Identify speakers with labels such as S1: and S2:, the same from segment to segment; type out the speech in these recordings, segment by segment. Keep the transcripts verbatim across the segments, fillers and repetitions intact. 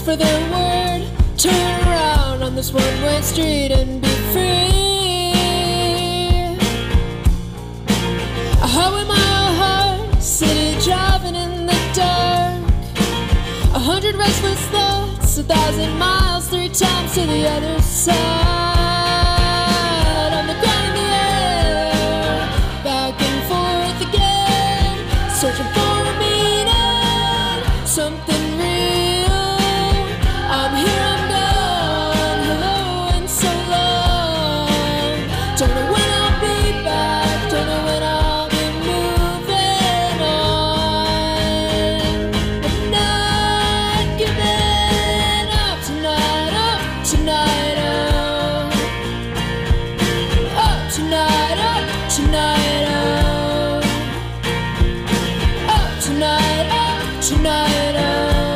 S1: for their word. Turn around on this one-way street and be free. A hundred-mile heart, city driving in the dark. A hundred restless thoughts, a thousand miles, three times to the other side. On the ground in the air, back and forth again, searching for a meaning, something real. I'm here, I'm gone, hello and so long. Don't know when I'll be back, don't know when I'll be moving on. But not giving up tonight, up tonight, up. Up tonight, up tonight, up. Up tonight, up tonight, up.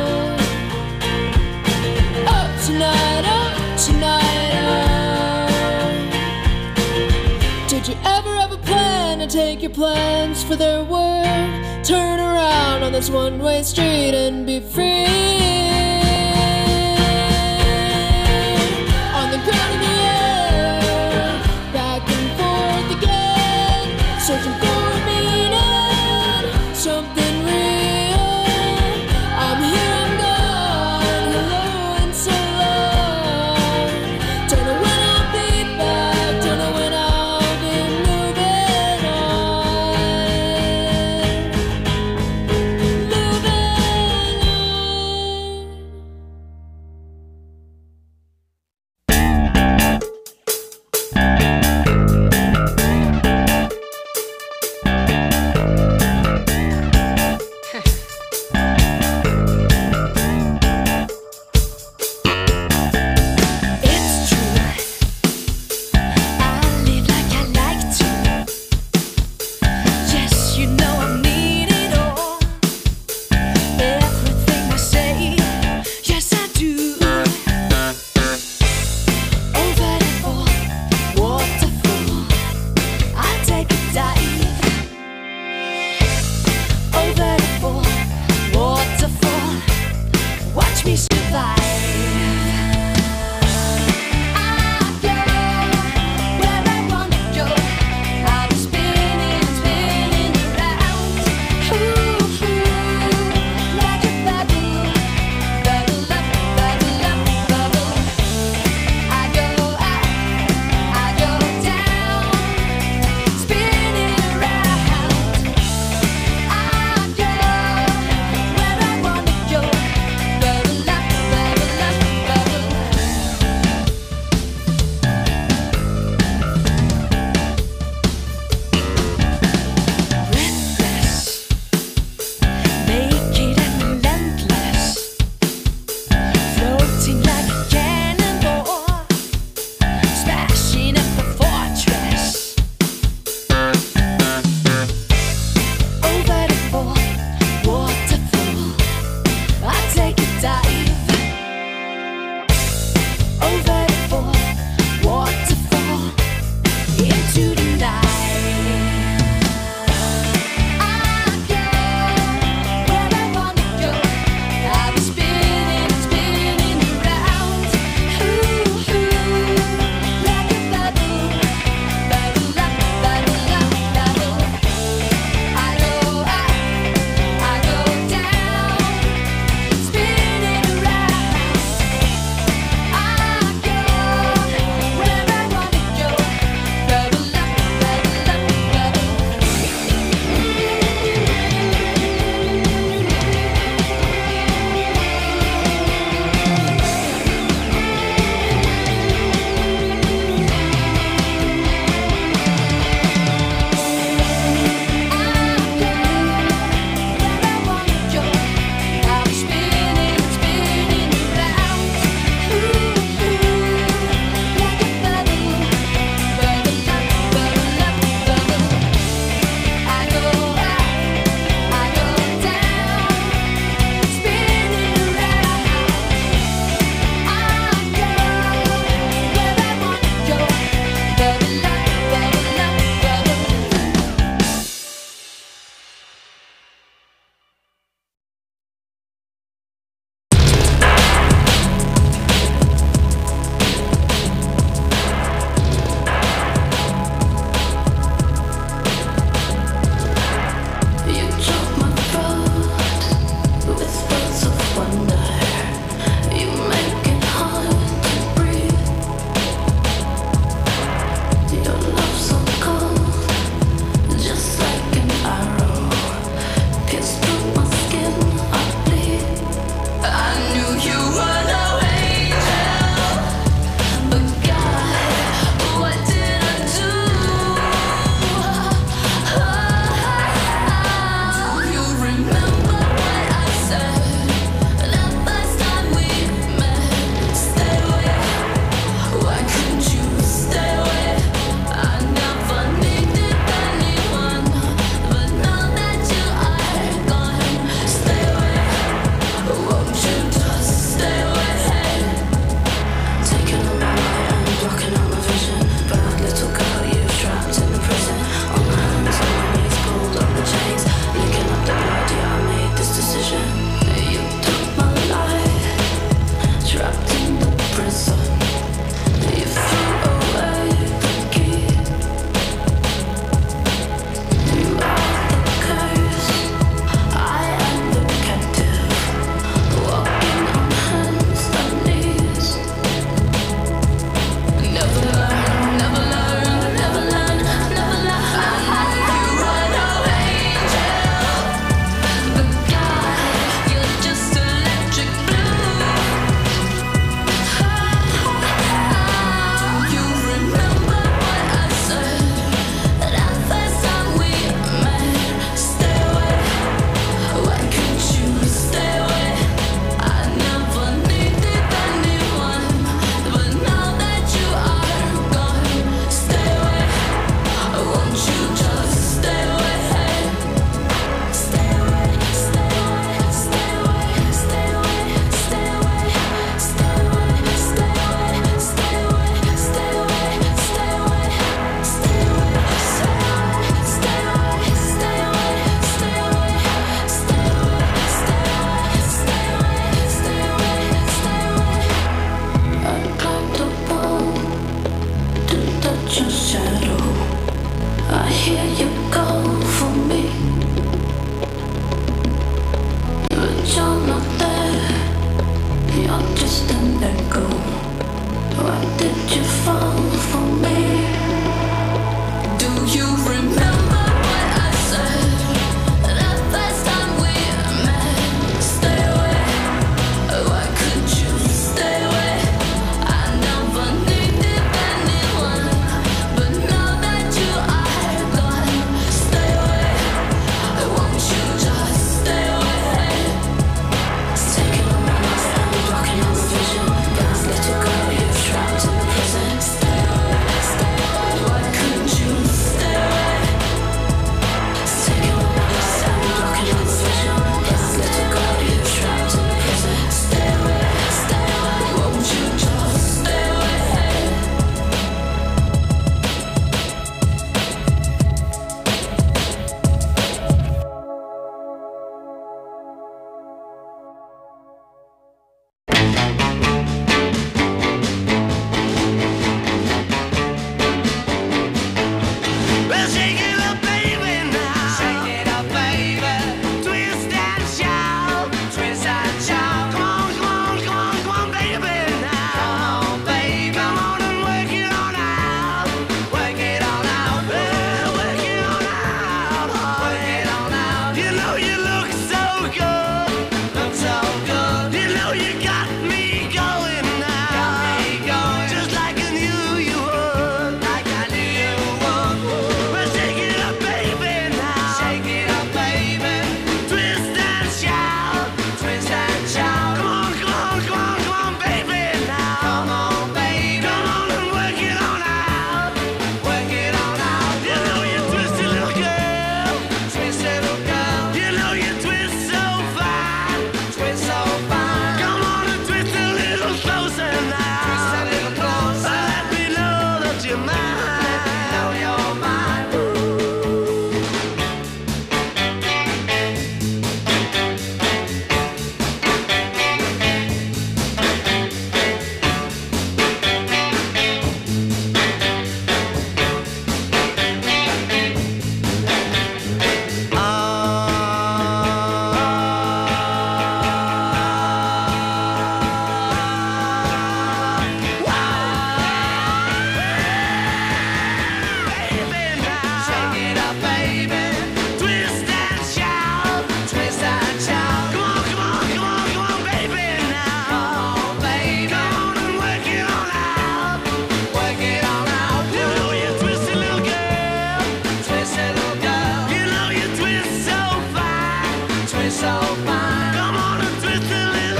S1: Up tonight, up tonight, up. Did you ever have a plan to take your plans for their word? Turn around on this one-way street and be free. On the ground in the air, back and forth again, searching for a meaning, something real. I'm here, I'm gone, hello and so long. Don't know when I'll be back, don't know when I'll be moving on.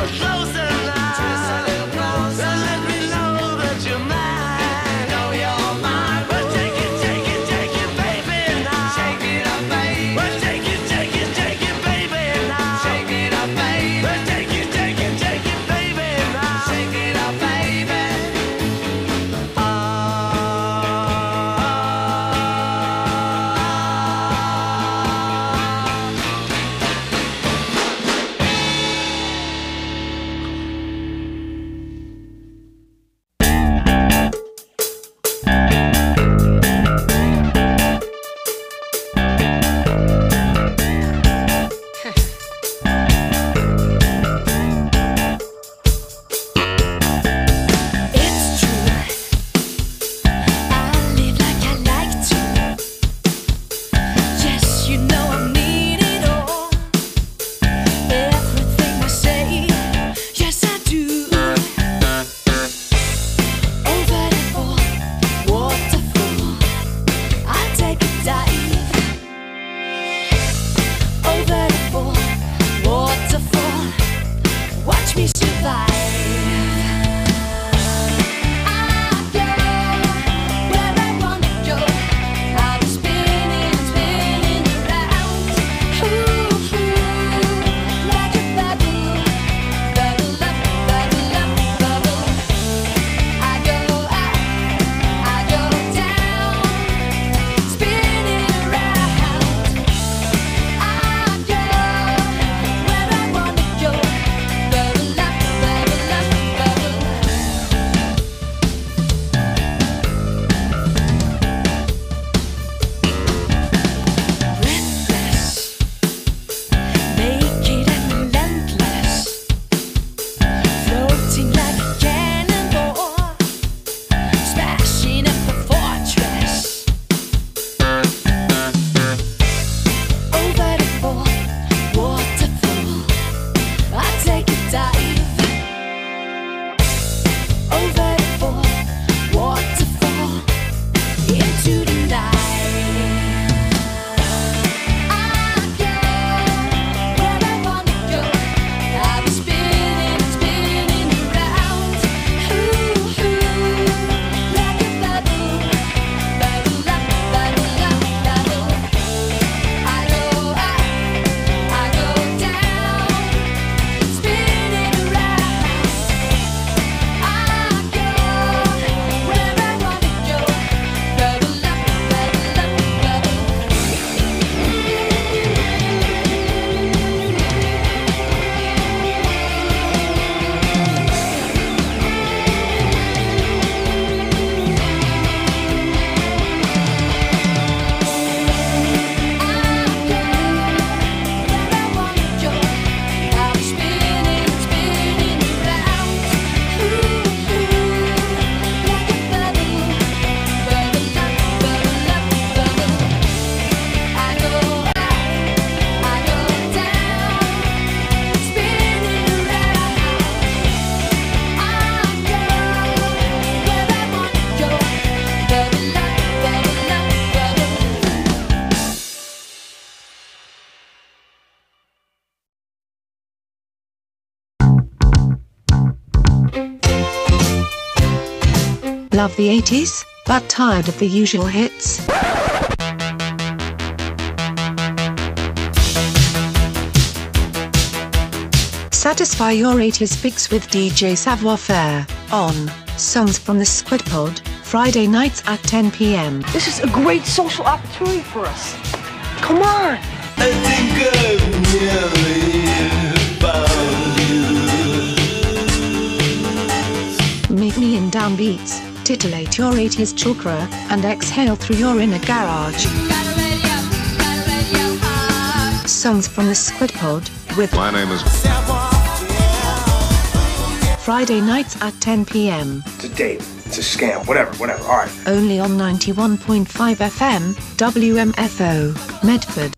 S2: Love the eighties, but tired of the usual hits? Satisfy your eighties fix with D J Savoir Faire, on Songs from the Squid Pod, Friday nights at ten p m.
S3: This is a great social opportunity for us. Come on!
S4: I think I've nearly found you.
S2: Meet me in downbeats, titillate your eighties chakra, and exhale through your inner garage. Songs from the Squid Pod, with
S5: My name is
S2: Friday nights at ten p m.
S6: It's a date. It's a scam. Whatever, whatever. All right.
S2: Only on ninety-one point five F M, W M F O, Medford.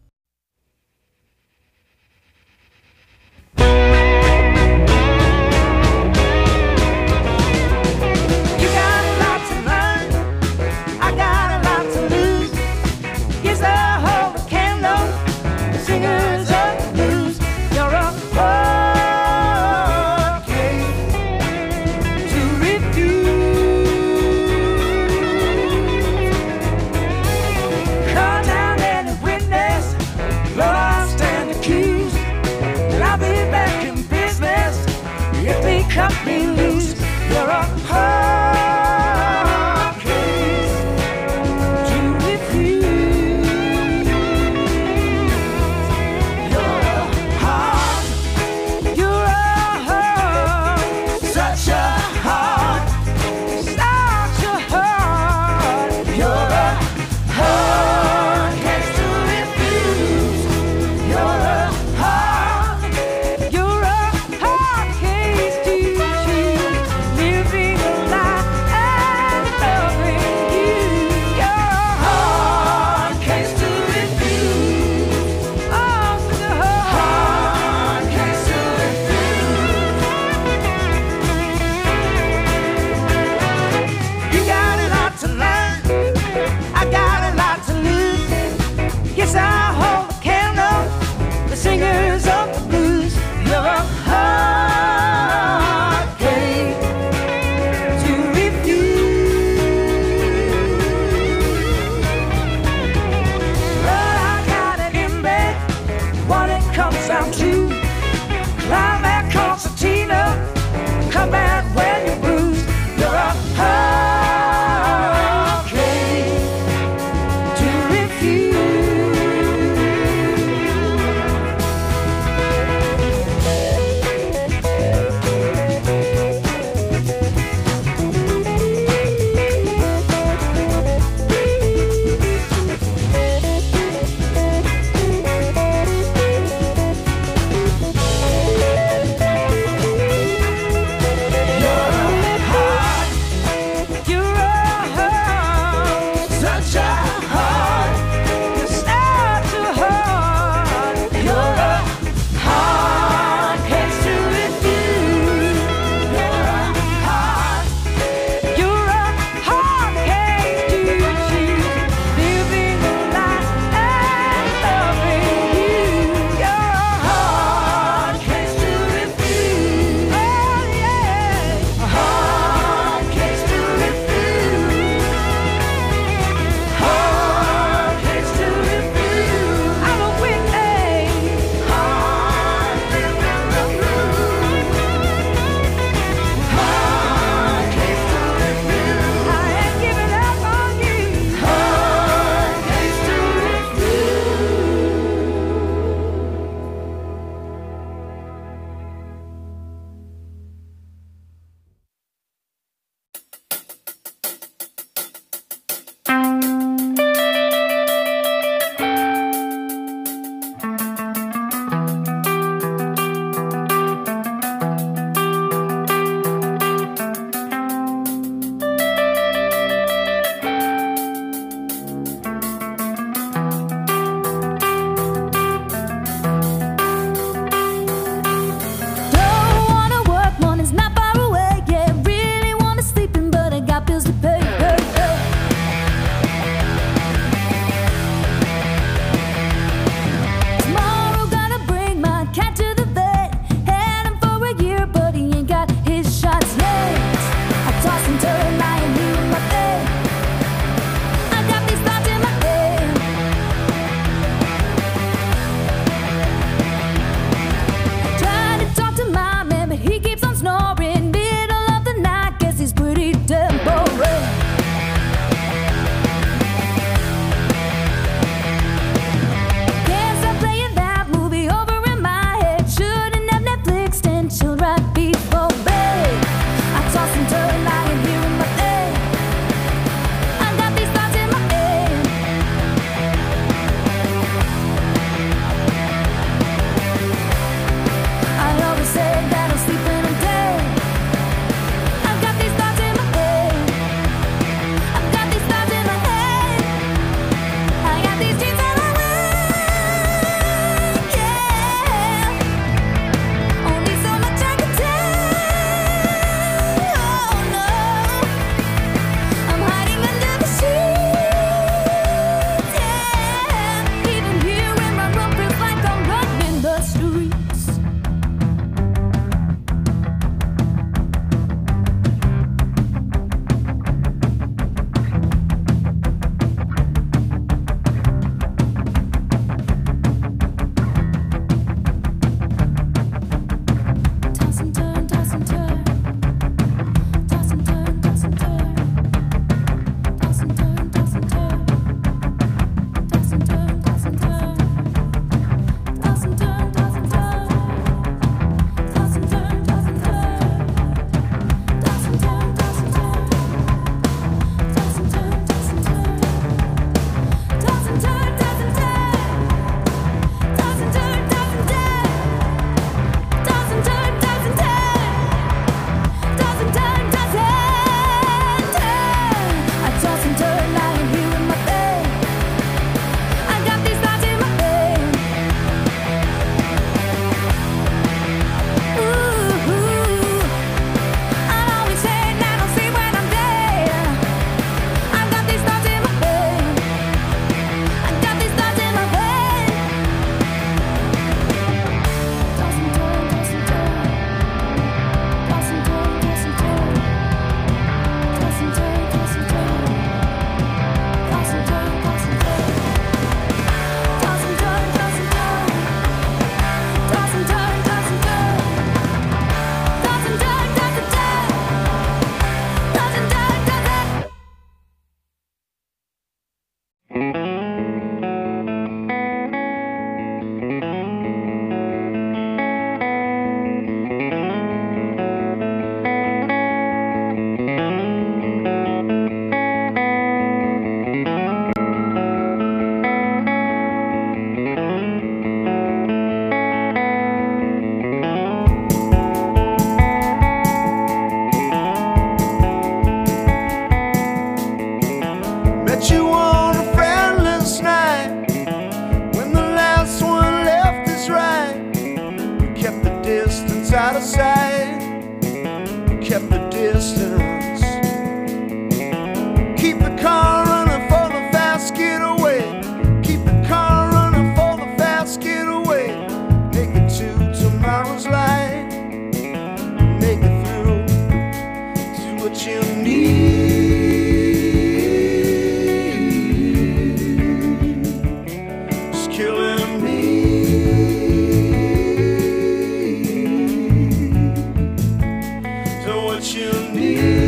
S4: side, kept the distance. Keep the car running for the fast getaway. Keep the car running for the fast getaway. Make it to tomorrow's light. Make it through to what you need. It's killing me. So what you need.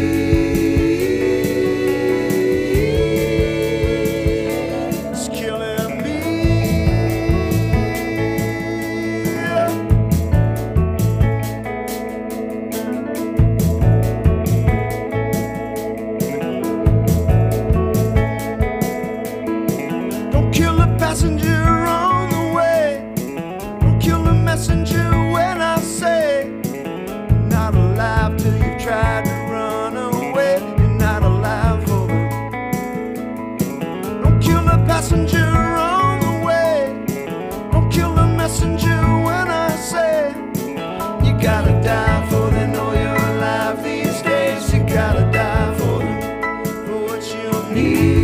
S4: Passenger on the way. Don't kill the messenger when I say you're not alive till you've tried to run away. You're not alive for them. Don't kill the passenger on the way. Don't kill the messenger when I say you gotta die for they know you're alive these days. You gotta die for them, for what you need.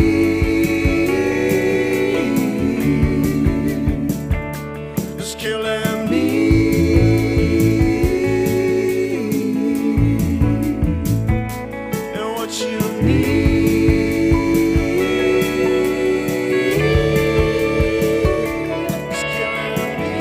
S4: Killing me. And what you need is killing me.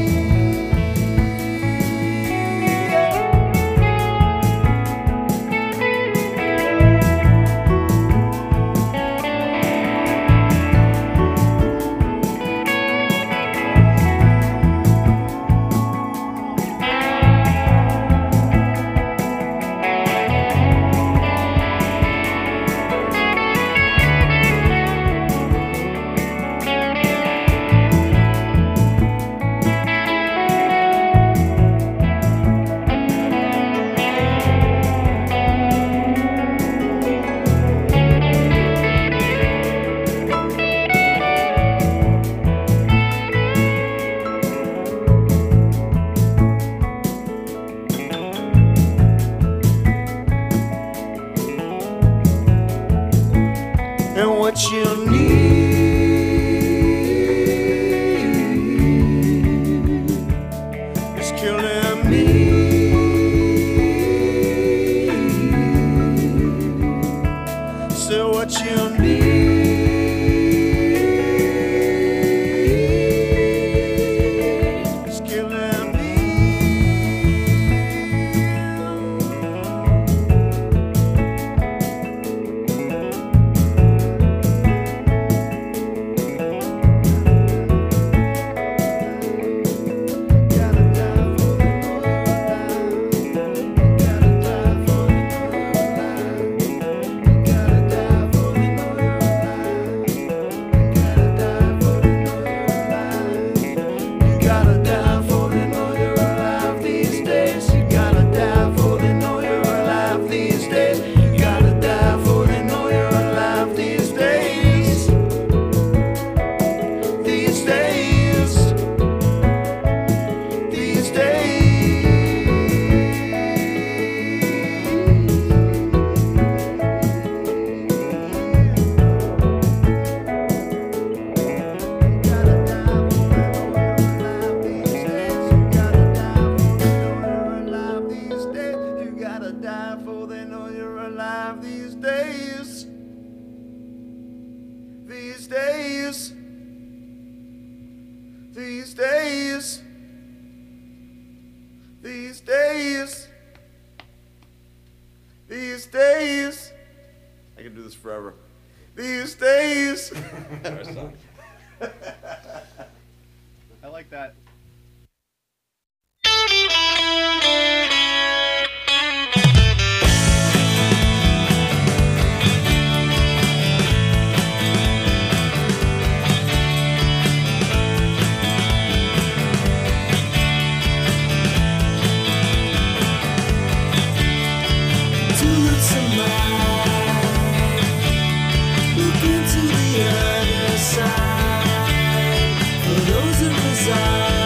S4: And what you need is killing me. So what you need is killing me. These days, these days, these days, these days. I can do this forever. These days.
S5: I like that.
S4: Look into the other side. For those who reside.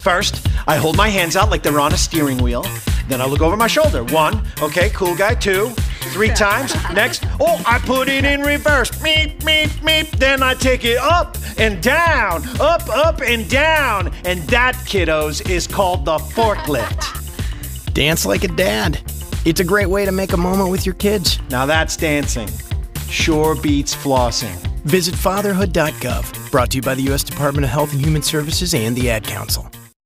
S7: First, I hold my hands out like they're on a steering wheel. Then I look over my shoulder. One, okay, cool guy. Two, three times. Next, oh, I put it in reverse. Meep, meep, meep. Then I take it up and down, up, up, and down. And that, kiddos, is called the forklift.
S8: Dance like a dad. It's a great way to make a moment with your kids.
S7: Now that's dancing. Sure beats flossing.
S8: Visit fatherhood dot gov. Brought to you by the U S Department of Health and Human Services and the Ad Council.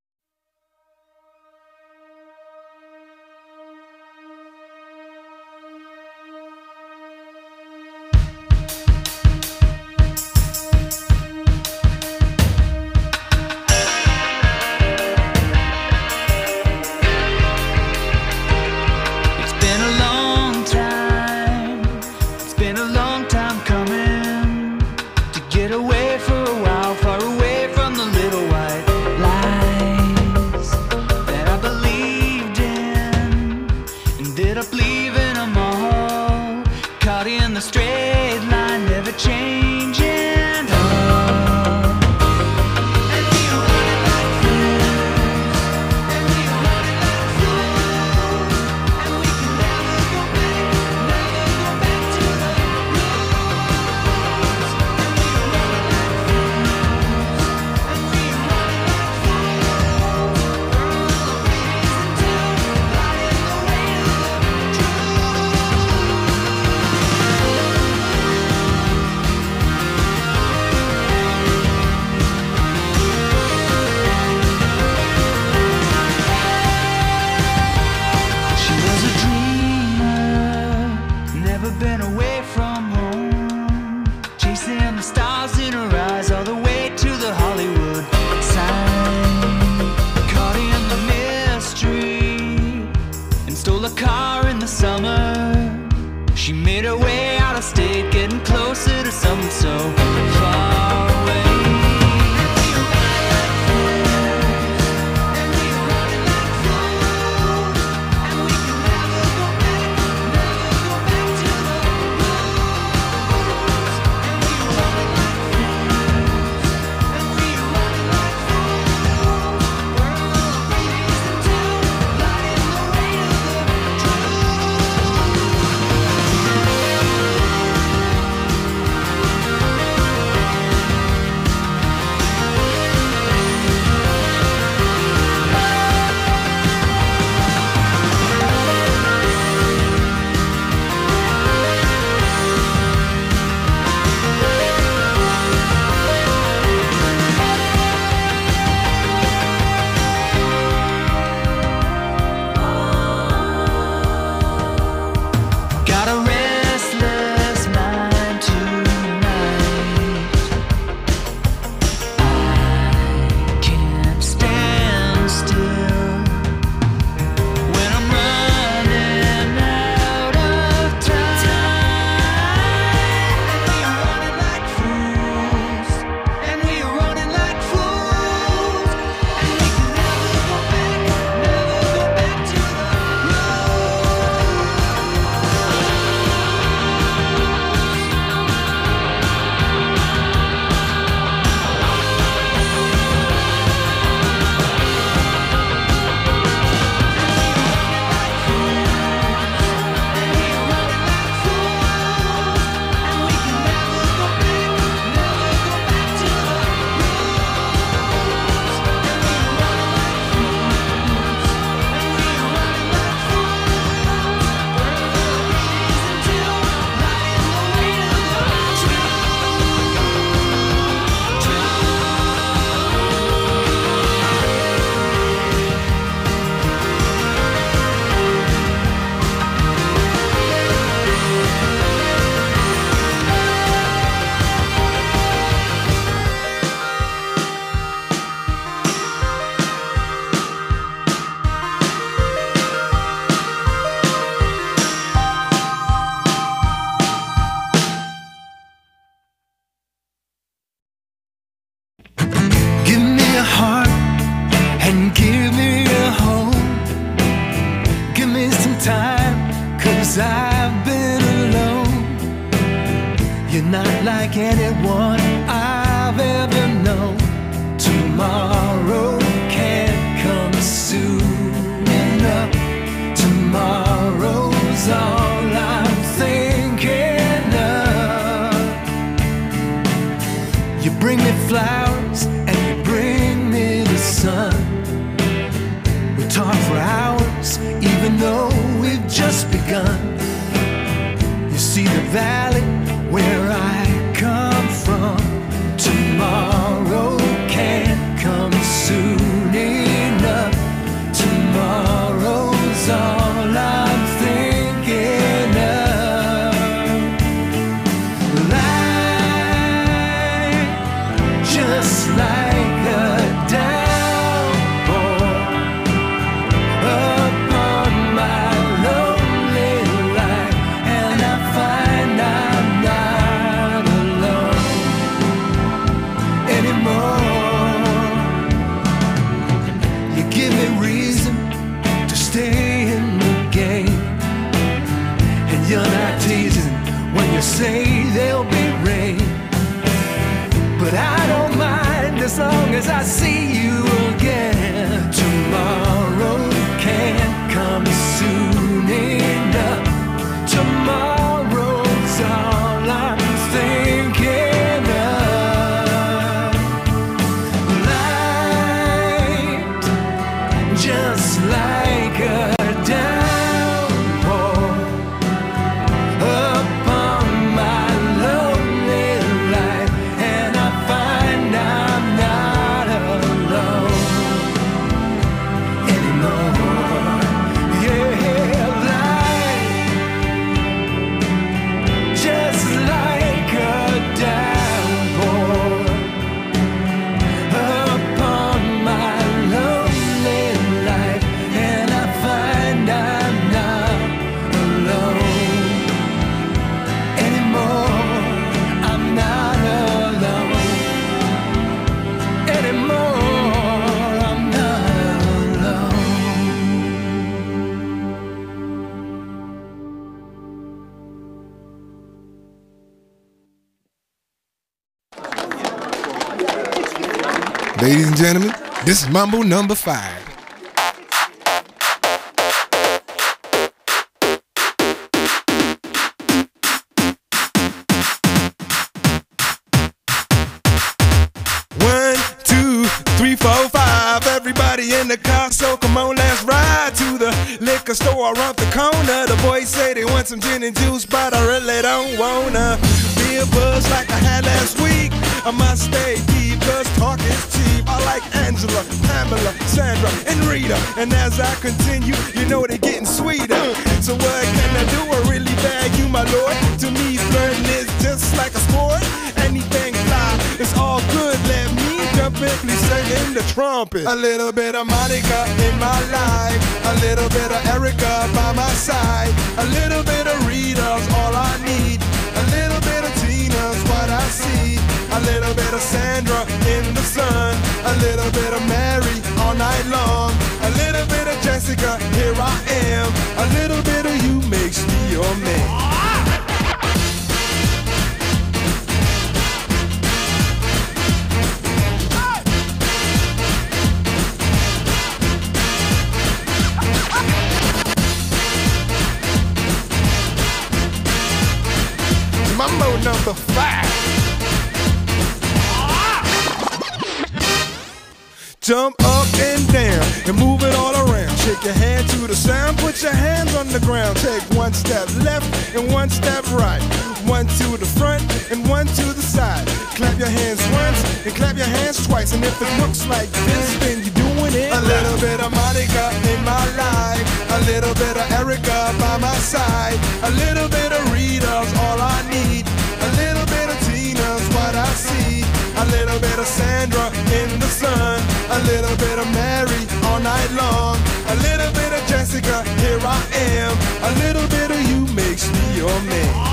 S4: not like anyone I've ever known. Tomorrow can't begun. You see the valley where I come from. Tomorrow can't come soon enough. Tomorrow's all I'm thinking of. Life just like a downpour upon my lonely life, and I find I'm not alone anymore. You give me reason to stay in the game, and you're not teasing when you say there'll be rain. But I don't mind as long as I see you again. Tomorrow can't come soon enough. Tomorrow's all I'm thinking of. Light just like a downpour upon my lonely life, and I find I'm not alone anymore. Yeah, life just like a downpour upon my lonely life, and I find I'm not alone anymore. I'm not alone anymore. I'm not alone.
S9: Ladies and gentlemen, this is Mambo number five. One, two, three, four, five. Everybody in the car, so come on, let's ride to the liquor store around the corner. The boys say they want some gin and juice, but I really don't wanna be a buzz like I had last week. I must stay deep, cause talk is cheap. I like Angela, Pamela, Sandra, and Rita. And as I continue, you know they're getting sweeter. So what can I do? I really bag you, my lord. To me, flirting is just like a sport. Anything fly, it's all good. Let me jump in, please sing the trumpet. A little bit of Monica in my life, a little bit of Erica by my side, a little bit of Rita's all I need, a little bit of Tina's what I see, a little bit of Sandra in the sun, a little bit of Mary all night long, a little bit of Jessica, here I am, a little bit of you makes me your man. Mambo number five. Jump up and down and move it all around. Shake your hand to the sound, put your hands on the ground. Take one step left and one step right. One to the front and one to the side. Clap your hands once and clap your hands twice. And if it looks like this, then you're doing it. A little bit of Monica in my life, a little bit of Erica by my side, a little bit of Rita's all I need, a little bit of Tina's what I see, a little bit of Sandra in the sun, a little bit of Mary all night long, a little bit of Jessica, here I am, a little bit of you makes me your man.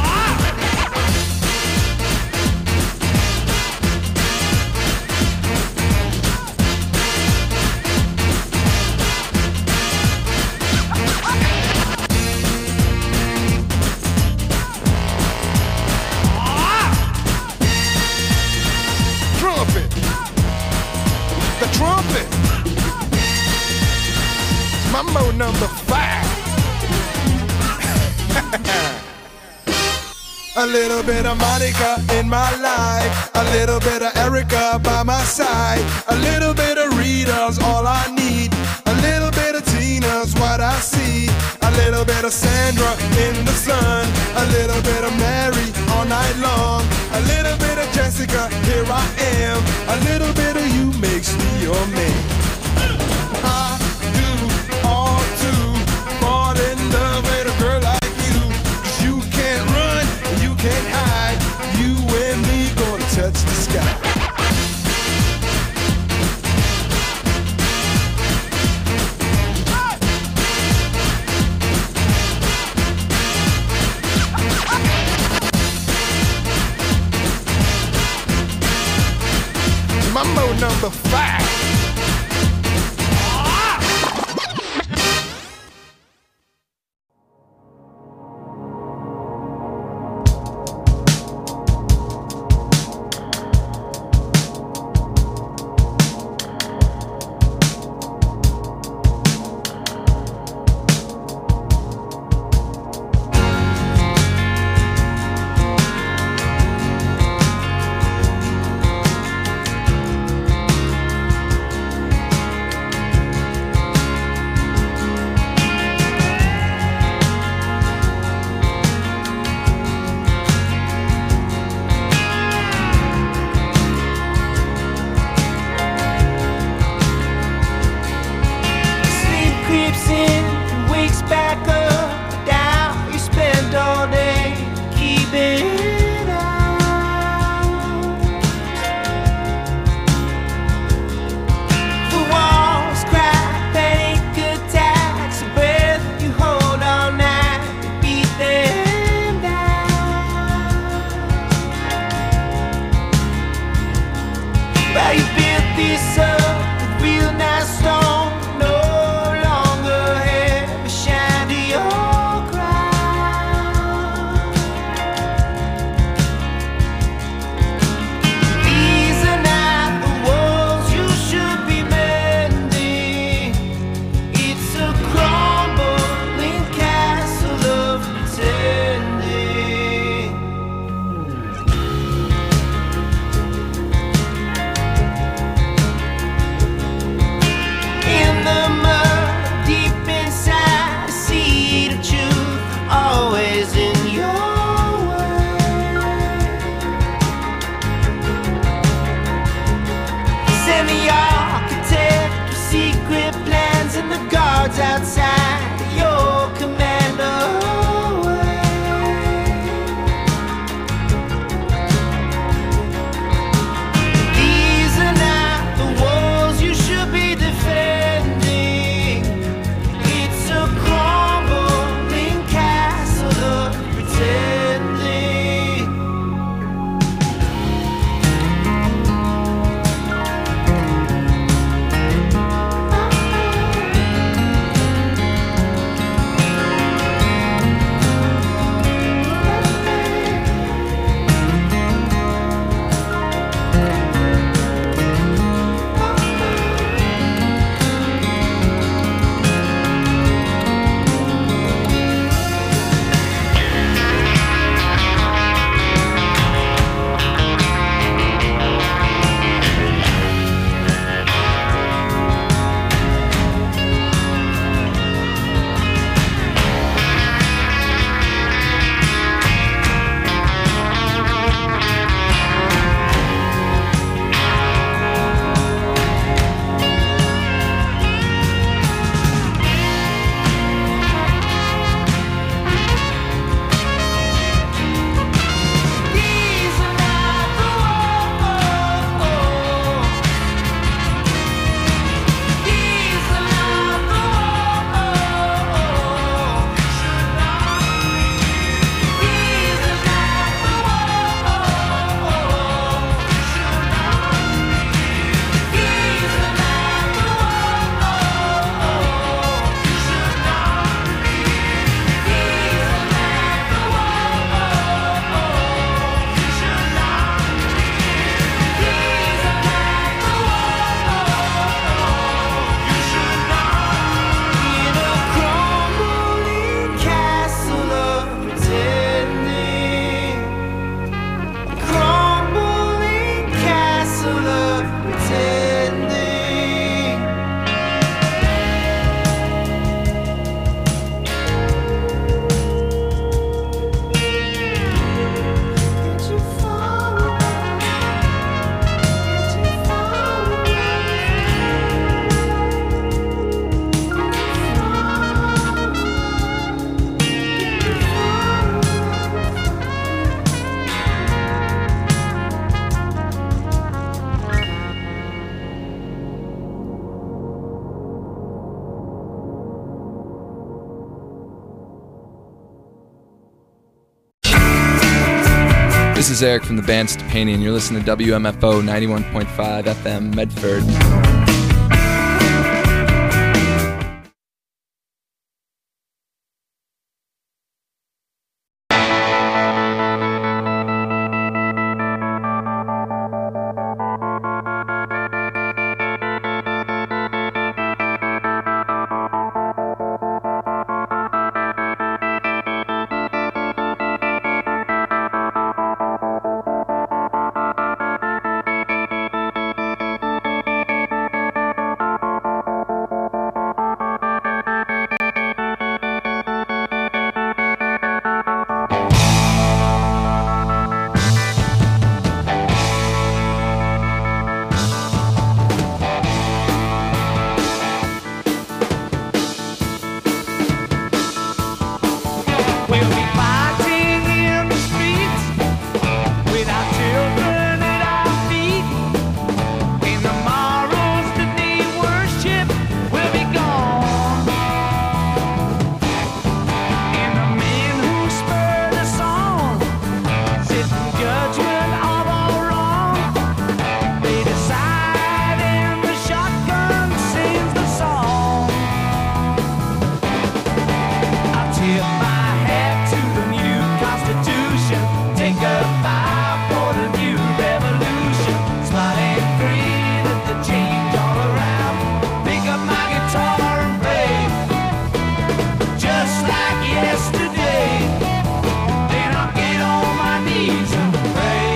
S9: Trumpet. Mambo number five. A little bit of Monica in my life, a little bit of Erica by my side, a little bit of Rita's all I need, a little bit of Tina's what I see, a little bit of of Sandra in the sun, a little bit of Mary all night long, a little bit of Jessica, here I am, a little bit of you makes me your man. I do all to fall in love with a girl like you, 'cause you can't run, you can't hide, you and me gonna touch the sky. Mambo number five.
S10: is Eric from the band Stepani, and you're listening to W M F O ninety-one point five F M Medford.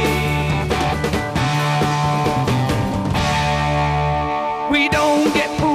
S11: We don't get